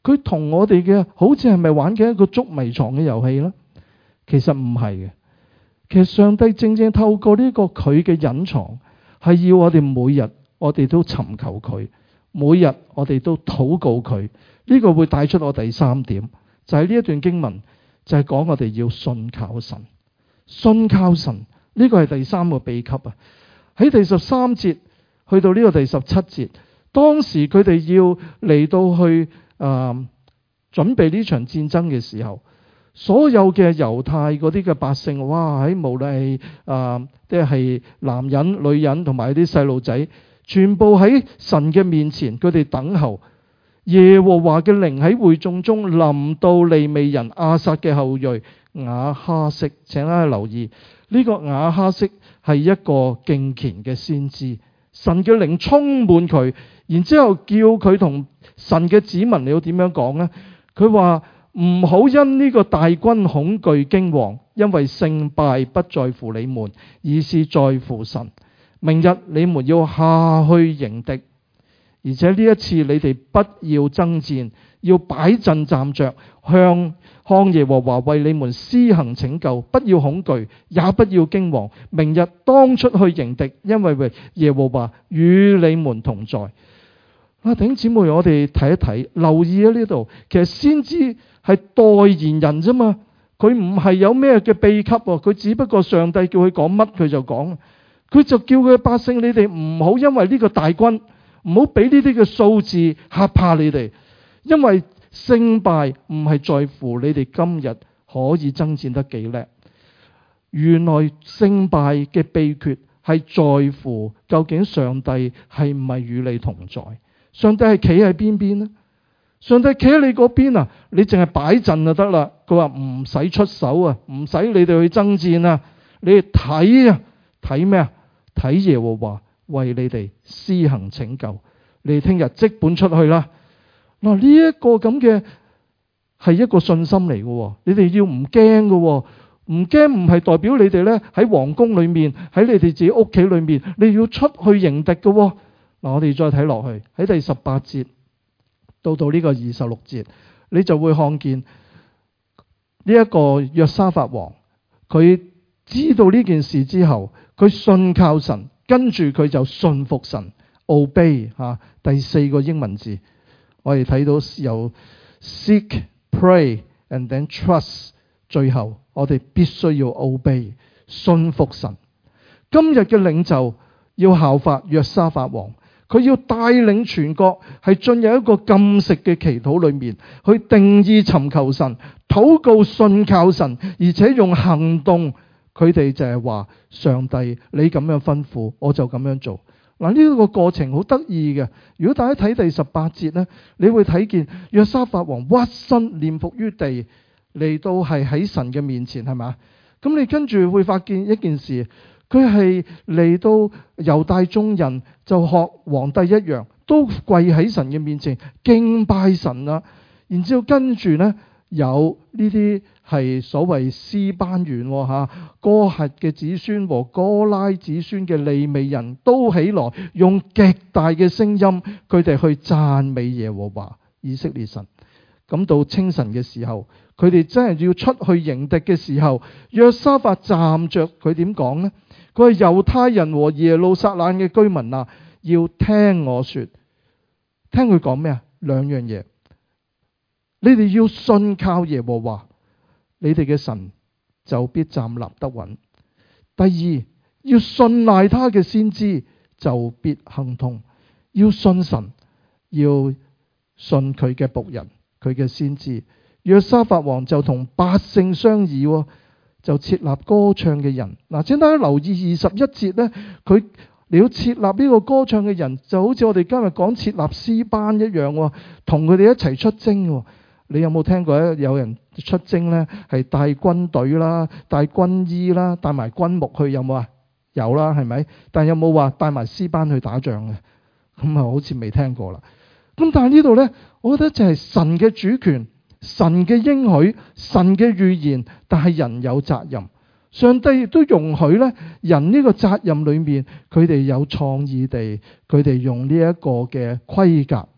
佢同我哋嘅好似係咪玩緊一個捉迷藏嘅遊戲呢？其實唔係嘅。其實上帝正正透過呢個佢嘅隱藏，係要我哋每日我哋都尋求佢，每日我哋都禱告佢。呢個會帶出我第三點，就係呢一段經文就係講我哋要信靠神，信靠神。呢個係第三個秘笈啊！喺第十三節去到呢個第十七節，當時佢哋要嚟到去誒、呃、準備呢場戰爭嘅時候，所有嘅猶太嗰啲嘅百姓，哇！喺無論係誒即係男人、女人同埋啲細路仔，全部喺神嘅面前，佢哋等候耶和華嘅靈喺會眾中臨到利未人亞薩嘅後裔亞哈悉。請大家留意。呢個亞哈悉係一個敬虔嘅先知，神嘅靈充滿佢，然之後叫佢同神嘅子民，你要點樣講呢？佢話唔好因呢個大軍恐懼驚惶，因為勝敗不在乎你們，而是在乎神。明日你們要下去迎敵，而且呢一次你哋不要爭戰，要擺陣站着，向看耶和華為你們施行拯救，不要恐懼，也不要驚惶。明日當出去迎敵，因為耶和華與你們同在。啊，弟兄姊妹，我哋睇一睇，留意喺呢度，其實先知係代言人啫嘛，佢唔係有咩嘅秘笈，佢只不過上帝叫佢講乜佢就講，佢就叫佢百姓，你哋唔好因為呢個大軍，唔好俾呢啲嘅數字嚇怕你哋，因為勝敗唔係在乎你哋今日可以爭戰得幾叻，原來勝敗嘅秘訣係在乎究竟上帝係唔係與你同在。上帝係企喺邊邊呢？上帝企喺你嗰邊啊，你淨係擺陣就得啦。佢話唔使出手啊，唔使你哋去爭戰啊，你哋睇啊，睇咩啊？睇耶和華為你哋施行拯救，你哋聽日即本出去啦。嗱，呢一個咁嘅係一個信心嚟嘅，你哋要唔驚嘅，唔驚唔係代表你哋咧喺皇宮裏面，喺你哋自己屋企裏面，你要出去迎敵嘅。嗱，我哋再睇落去喺第十八節到到呢個二十六節，你就會看見呢一個約沙法王，佢知道呢件事之後，佢信靠神，跟住佢就信服神 ，obey 吓，第四個英文字。我哋睇到由 seek, pray and then trust， 最後我哋必須要 obey， 信服神。今日嘅領袖要效法約沙法王，佢要帶領全國係進入一個禁食嘅祈禱裏面，去定義尋求神，禱告信靠神，而且用行動。佢哋就係話，上帝你咁樣吩咐，我就咁樣做。嗱，呢個過程好得意嘅。如果大家睇第十八節呢，你會睇見約沙法王屈身臉伏於地，嚟到係喺神嘅面前，係咪？咁你跟住會發現一件事，佢係嚟到猶大眾人就學皇帝一樣，都跪喺神嘅面前敬拜神啦。然之後跟住呢，有呢啲係所謂詩班員吓，哥轄嘅子孫和哥拉子孫嘅利未人都起來，用極大嘅聲音，佢哋去讚美耶和華以色列神。咁到清晨嘅時候，佢哋真係要出去迎敵嘅時候，約沙法站着，佢點講呢？佢係猶太人和耶路撒冷嘅居民啊，要聽我說，聽佢講咩啊？兩樣嘢，你哋要信靠耶和華，你哋嘅神就必站立得穩。第二，要信賴他嘅先知就必亨通。要信神，要信佢嘅僕人，佢嘅先知。約沙法王就同百姓商議，就設立歌唱嘅人。嗱，請大家留意二十一節呢，佢你要設立呢個歌唱嘅人，就好似我哋今日講設立詩班一樣，同佢哋一齊出征。你有冇聽過有人出征呢？係帶軍隊啦，帶軍醫啦，帶埋軍牧去，有冇啊？有啦，係咪？但有冇話帶埋詩班去打仗嘅？咁啊，好似未聽過啦。咁但係呢度呢，我覺得就係神嘅主權、神嘅應許、神嘅預言，但係人有責任。上帝亦都容許呢人呢個責任裏面，佢哋有創意地，佢哋用呢一個嘅規格，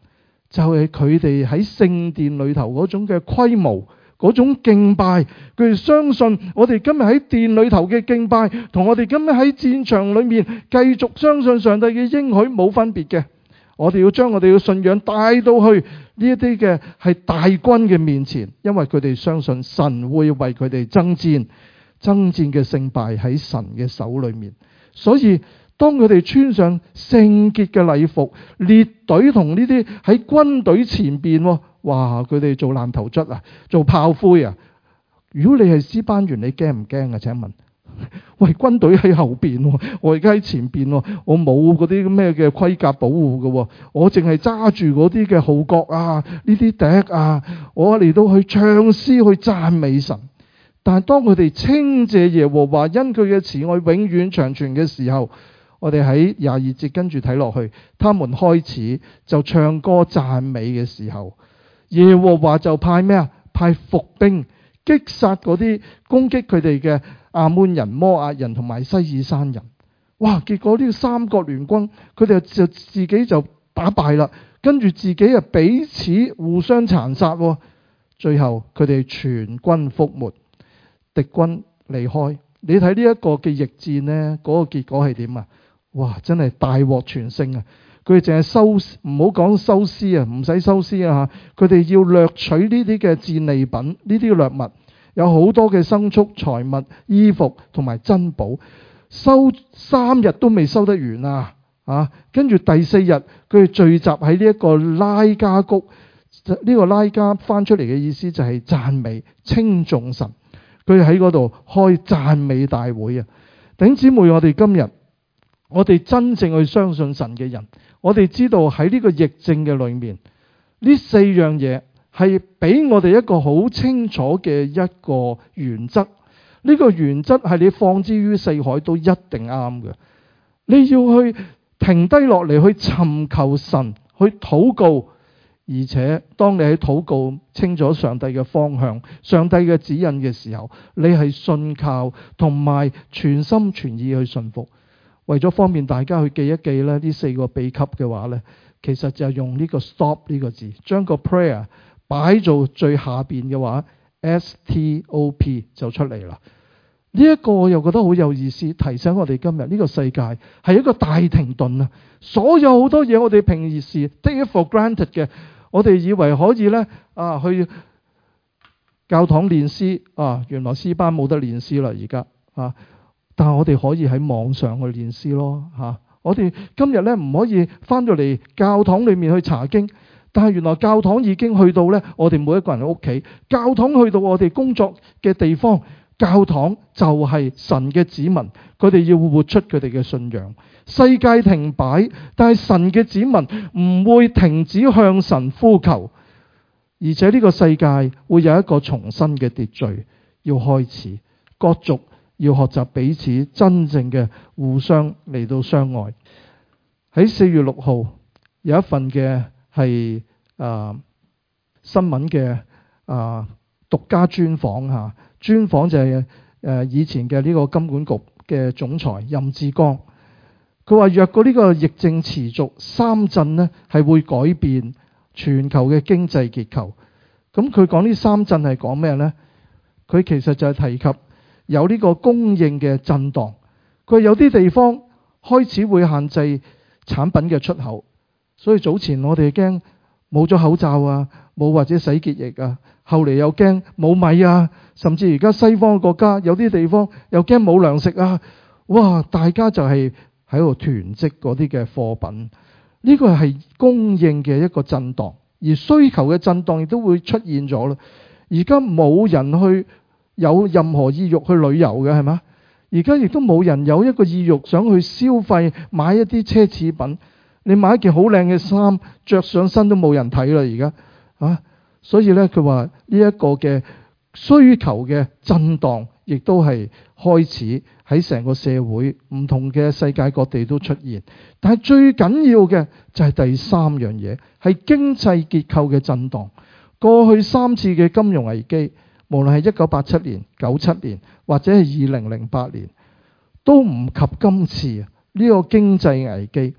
就係佢哋喺聖殿裏頭嗰種嘅規模，嗰種敬拜。佢哋相信我哋今日喺殿裏頭嘅敬拜，同我哋今日喺戰場裏面繼續相信上帝嘅應許冇分別嘅。我哋要將我哋嘅信仰帶到去呢一啲嘅係大軍嘅面前，因為佢哋相信神會為佢哋爭戰，爭戰嘅勝敗喺神嘅手裏面。所以當佢哋穿上聖潔嘅禮服，列隊同呢啲喺軍隊前邊，哇！佢哋做爛頭卒啊，做炮灰啊！如果你係詩班員，你驚唔驚啊？請問，喂，軍隊喺後邊，我而家喺前邊，我冇嗰啲咩嘅盔甲保護嘅，我淨係揸住嗰啲嘅號角啊，呢啲笛啊，我嚟到去唱詩去讚美神。但係當佢哋稱謝耶和華，因佢嘅慈愛永遠長存嘅時候，我哋喺廿二節跟住睇落去，他們開始就唱歌讚美嘅時候，耶和華就派咩啊？派伏兵擊殺嗰啲攻擊佢哋嘅亞捫人、摩押人同埋西珥山人。哇！結果呢個三國聯軍，佢哋就自己就打敗啦，跟住自己啊彼此互相殘殺，最後佢哋全軍覆沒，敵軍離開。你睇呢一個嘅逆戰呢，嗰、嗰個結果係點啊？哇！真係大獲全勝啊！佢哋淨係收，唔好講收屍啊，唔使收屍啊嚇！佢哋要掠取呢啲嘅戰利品，呢啲掠物，有好多嘅牲畜、財物、衣服同埋珍寶，收三日都未收得完啊！啊，跟住第四日佢哋聚集喺呢一個拉加谷，呢、呢個拉加翻出嚟嘅意思就係讚美、稱頌神。佢哋喺嗰度開讚美大會啊！弟兄姊妹，我哋今日我哋真正去相信神嘅人，我哋知道喺呢個疫症嘅裏面，呢四樣嘢係俾我哋一個好清楚嘅一個原則。呢個原則係你放之於四海都一定啱嘅。你要去停低落嚟去尋求神，去禱告，而且當你喺禱告清楚上帝嘅方向、上帝嘅指引嘅時候，你係信靠同埋全心全意去信服。為咗方便大家去記一記咧，呢四個秘笈嘅話呢，其實就係用呢個 stop 呢個字，將個 prayer 擺做最下邊嘅話 S T O P 就出嚟啦。呢、這、一個我又覺得好有意思，提醒我哋今日呢個世界係一個大停頓啊！所有好多嘢我哋平時 take it for granted 嘅，我哋以為可以呢啊去教堂練詩啊，原來詩班冇得練詩啦而家啊！但係我哋可以喺網上去練詩咯嚇、啊！我哋今日咧唔可以翻到嚟教堂裏面去查經，但係原來教堂已經去到咧我哋每一個人嘅屋企，教堂去到我哋工作嘅地方，教堂就係神嘅子民，佢哋要活出佢哋嘅信仰。世界停擺，但係神嘅子民唔會停止向神呼求，而且呢個世界會有一個重新嘅秩序要開始，各族要學習彼此真正嘅互相嚟到相愛。喺四月六號有一份嘅係啊新聞嘅啊獨家專訪嚇，專訪就係誒以前嘅呢個金管局嘅總裁任志剛。佢話若果呢個疫症持續，三震呢係會改變全球嘅經濟結構。咁佢講呢三震係講咩呢？佢其實就係提及有呢個供應嘅震盪，佢有啲地方開始會限制產品嘅出口，所以早前我哋驚冇咗口罩啊，冇或者洗潔液啊，後嚟又驚冇米啊，甚至而家西方國家有啲地方又驚冇糧食啊，哇！大家就係喺度囤積嗰啲嘅貨品，呢個係供應嘅一個震盪，而需求嘅震盪亦都會出現咗啦。而家冇人去有任何意欲去旅遊嘅係嘛？而家亦都冇人有一個意欲想去消費買一啲奢侈品。你買一件好靚嘅衫着上身都冇人睇啦而家啊！所以呢，佢話呢一個嘅需求嘅震盪亦都係開始喺成個社會唔同嘅世界各地都出現。但係最緊要嘅就係第三樣嘢，係經濟結構嘅震盪。過去三次嘅金融危機，無論係一九八七年、九七年或者係二零零八年，都唔及今次呢個經濟危機。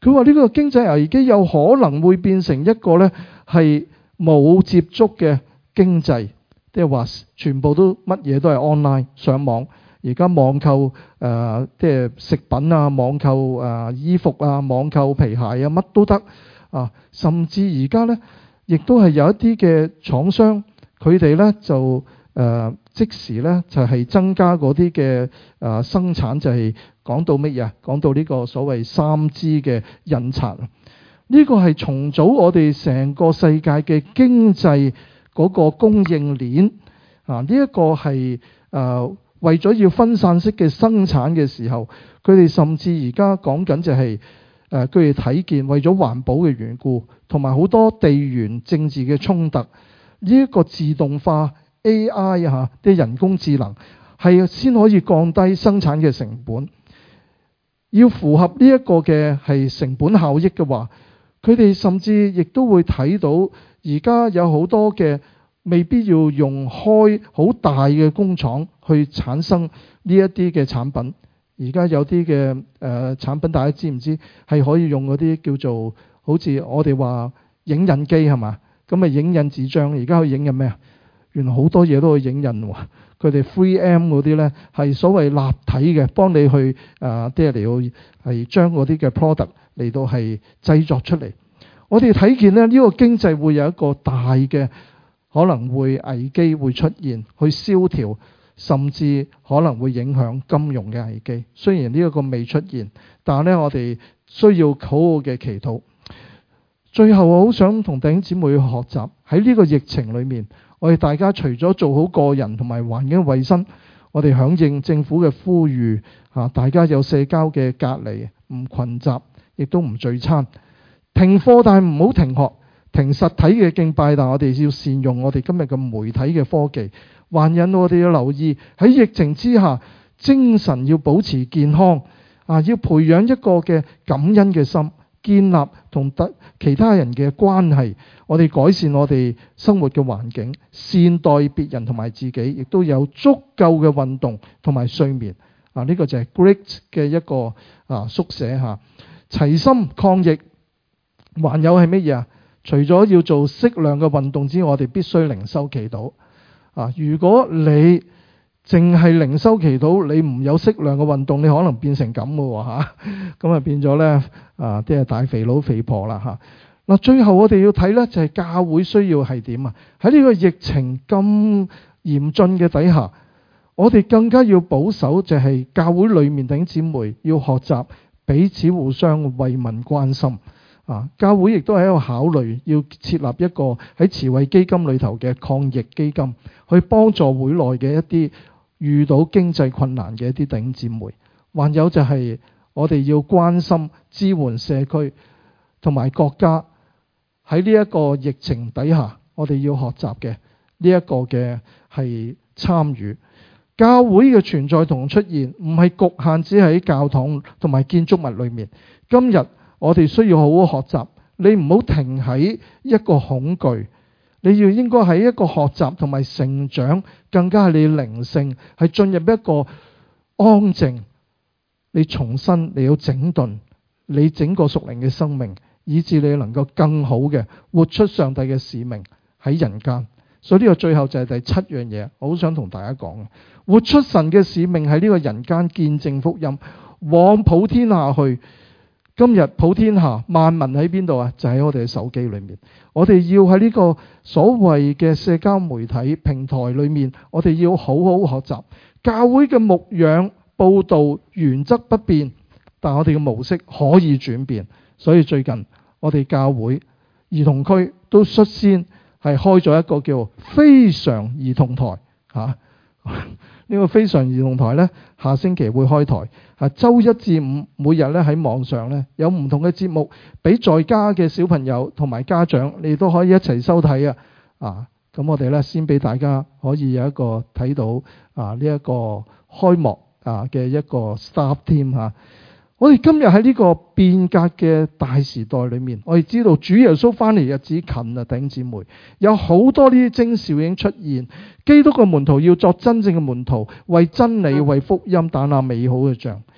佢話呢個經濟危機有可能會變成一個呢係冇接觸嘅經濟，即係話全部都乜嘢都係 online 上網。而家網購誒即係食品啊，網購誒、呃、衣服啊，網購皮鞋啊，乜都得啊。甚至而家呢，亦都係有一啲嘅廠商，佢哋呢就誒、呃、即時呢就係、是、增加嗰啲嘅誒生產，就係講到乜嘢？講到呢個所謂三 G 嘅印刷。呢個係重組我哋成個世界嘅經濟嗰個供應鏈啊！呢、這、一個係誒。呃為咗要分散式嘅生產嘅時候，佢哋甚至而家講緊就係誒佢哋睇見為咗環保嘅緣故，同埋好多地緣政治嘅衝突，呢、這、一個自動化 A I 啊，啲人工智能係先可以降低生產嘅成本。要符合呢一個嘅係成本效益嘅話，佢哋甚至亦都會睇到而家有好多嘅。未必要用開好大嘅工廠去產生呢一啲嘅產品。而家有啲嘅誒產品，大家知唔知係可以用嗰啲叫做好似我哋話影印機係嘛？咁啊影印紙張，而家可以影印咩啊？原來好多嘢都可以影印喎。佢哋 three M 嗰啲呢係所謂立體嘅，幫你去誒即係嚟到係將嗰啲嘅 product 嚟到係製作出嚟。我哋睇見咧呢、呢個經濟會有一個大嘅。可能會危機會出現，去蕭條，甚至可能會影響金融嘅危機。雖然呢一個未出現，但係咧我哋需要好好嘅祈禱。最後我好想同弟兄姊妹去學習喺呢個疫情裏面，我哋大家除咗做好個人同埋環境衛生，我哋響應政府嘅呼籲，嚇大家有社交嘅隔離，唔群集，亦都唔聚餐，停課但係唔好停學。停實體嘅敬拜，但我哋要善用我哋今日嘅媒體嘅科技。還引我哋要留意喺疫情之下，精神要保持健康啊！要培養一個嘅感恩嘅心，建立同其他人嘅關係。我哋改善我哋生活嘅環境，善待別人同埋自己，亦都有足夠嘅運動同埋睡眠啊！呢個就係 Great 嘅一個啊縮寫嚇。齊心抗疫，還有係乜嘢啊？除咗要做適量嘅運動之外，我哋必須靈修祈禱啊！如果你淨係靈修祈禱，你唔有適量嘅運動，你可能變成咁嘅喎嚇，咁啊變咗咧啊，即係大肥佬肥婆啦嚇。嗱，最後我哋要睇咧就係教會需要係點啊？喺呢個疫情咁嚴峻嘅底下，我哋更加要保守，就係教會裏面弟兄姊妹要學習彼此互相慰問關心。啊！教會亦都係一個考慮，要設立一個喺慈惠基金裏頭嘅抗疫基金，去幫助會內嘅一啲遇到經濟困難嘅一啲弟兄姊妹。還有就係我哋要關心支援社區同埋國家喺呢一個疫情底下，我哋要學習嘅呢一個嘅係參與。教會嘅存在同出現唔係局限只喺教堂同埋建築物裏面。今日我哋需要好好學習，你唔好停喺一個恐懼，你要應該喺一個學習同埋成長，更加係你靈性係進入一個安靜，你重新你要整頓你整個屬靈嘅生命，以致你能夠更好嘅活出上帝嘅使命喺人間。所以呢個最後就係第七樣嘢，我好想同大家講，活出神嘅使命喺呢個人間見證福音，往普天下去。今日普天下萬民喺邊度啊？就喺我哋嘅手機裏面。我哋要喺呢個所謂嘅社交媒體平台裏面，我哋要好好學習。教會嘅牧養佈道原則不變，但我哋嘅模式可以轉變。所以最近我哋教會兒童區都率先係開咗一個叫非常兒童台嚇。呢個非常兒童台呢，下星期會開台。啊，週一至五每日咧喺網上咧有唔同嘅節目，俾在家嘅小朋友同埋家長，你都可以一齊收睇啊！啊，咁我哋咧先俾大家可以有一個睇到啊呢一個開幕啊嘅一個 staff team 嚇。我哋今日喺呢個變革嘅大時代裏面，我哋知道主耶穌翻嚟日子近啊，弟兄姊妹，有好多呢啲徵兆已經出現。基督嘅門徒要作真正嘅門徒，為真理、為福音打那美好嘅仗。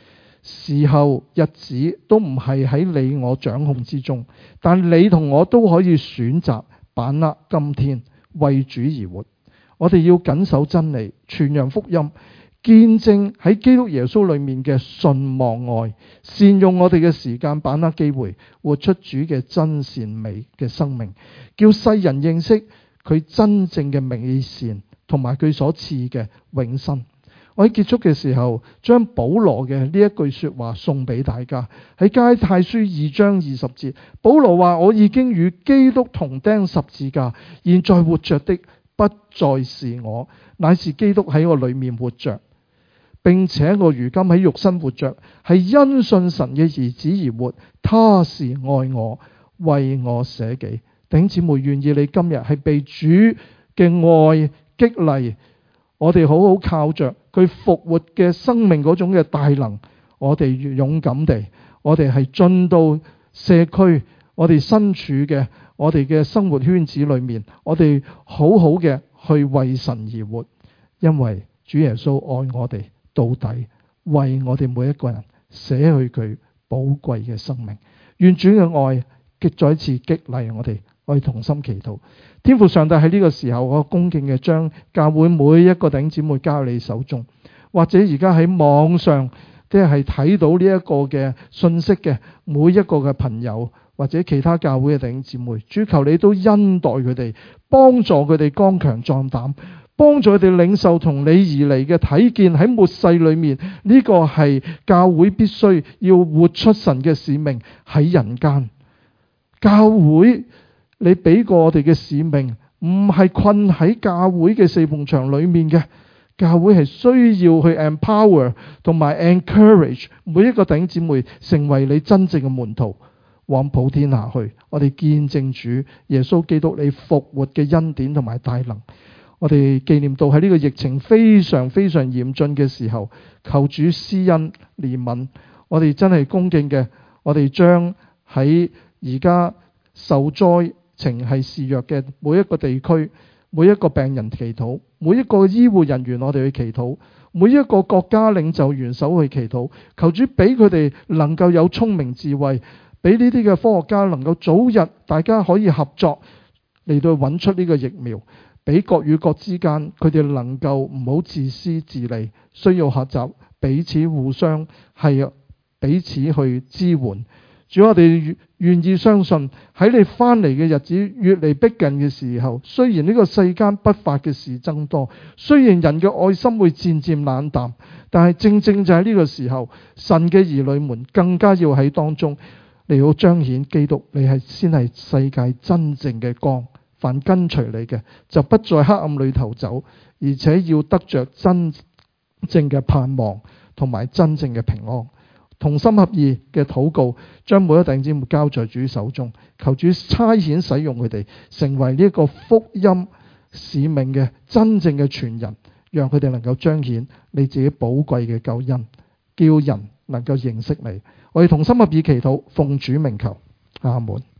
時候日子都唔係喺你我掌控之中，但你同我都可以選擇把握今天，為主而活。我哋要謹守真理，傳揚福音，見證喺基督耶穌裏面嘅信望愛，善用我哋嘅時間，把握機會，活出主嘅真善美嘅生命，叫世人認識佢真正嘅美善同埋佢所賜嘅永生。我喺結束嘅時候，將保羅嘅呢一句說話送俾大家。喺加拉太書二章二十節，保羅話：我已經與基督同釘十字架，現在活着的不再是我，乃是基督喺我裏面活着，並且我如今喺肉身活着，係因信神嘅兒子而活。他是愛我，為我捨己。弟兄姊妹，願意你今日係被主嘅愛激勵，我哋好好靠着佢復活嘅生命嗰種嘅大能，我哋越勇敢地，我哋係進到社區，我哋身處嘅我哋嘅生活圈子裏面，我哋好好嘅去為神而活，因為主耶穌愛我哋到底，為我哋每一個人捨去佢寶貴嘅生命。願主嘅愛激再一次激勵我哋，我哋同心祈禱。天父上帝，喺呢個時候，我恭敬嘅將教會每一個弟兄姊妹交喺你手中，或者而家喺網上即係睇到呢一個嘅信息嘅每一個嘅朋友，或者其他教會嘅弟兄姊妹，主求你都恩待佢哋，幫助佢哋剛強壯膽，幫助佢哋領受同你而嚟嘅睇見，喺末世裏面呢個係教會必須要活出神嘅使命喺人間。教會你俾過我哋嘅使命，唔係困喺教會嘅四埲牆裏面嘅。教會係需要去 empower 同埋 encourage 每一個弟兄姊妹成為你真正嘅門徒，往普天下去。我哋見證主耶穌基督你復活嘅恩典同埋大能。我哋紀念到喺呢個疫情非常非常嚴峻嘅時候，求主施恩憐憫。我哋真係恭敬嘅，我哋將喺而家受災情係肆虐嘅每一個地區，每一個病人祈禱，每一個醫護人員我哋去祈禱，每一個國家領袖元首去祈禱，求主俾佢哋能夠有聰明智慧，俾呢啲嘅科學家能夠早日大家可以合作嚟到揾出呢個疫苗，俾國與國之間佢哋能夠唔好自私自利，需要學習彼此互相係彼此去支援。主，我哋願意相信喺你翻嚟嘅日子越嚟逼近嘅時候，雖然呢個世間不法嘅事增多，雖然人嘅愛心會漸漸冷淡，但係正正就喺呢個時候，神嘅兒女們更加要喺當中嚟到彰顯基督，你係先係世界真正嘅光。凡跟隨你嘅，就不在黑暗裏頭走，而且要得着真正嘅盼望同埋真正嘅平安。同心合意嘅禱告，將每一個弟兄姊妹交在主手中，求主差遣使用佢哋，成為呢一個福音使命嘅真正嘅傳人，讓佢哋能夠彰顯你自己寶貴嘅救恩，叫人能夠認識你。我哋同心合意祈禱，奉主名求，阿門。